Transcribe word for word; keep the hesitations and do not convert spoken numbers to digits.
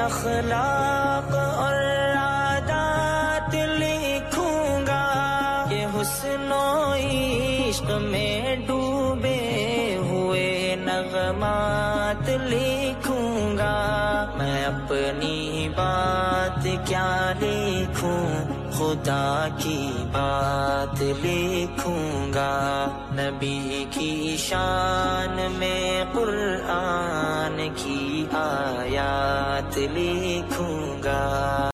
अखलाक और आदात लिखूंगा, ये हुस्नो इश्क में डूबे हुए नगमात लिखूंगा। मैं अपनी बात क्या लिखूं, खुदा की बात लिखूंगा। नबी की शान में कुरान की आयात लिखूंगा।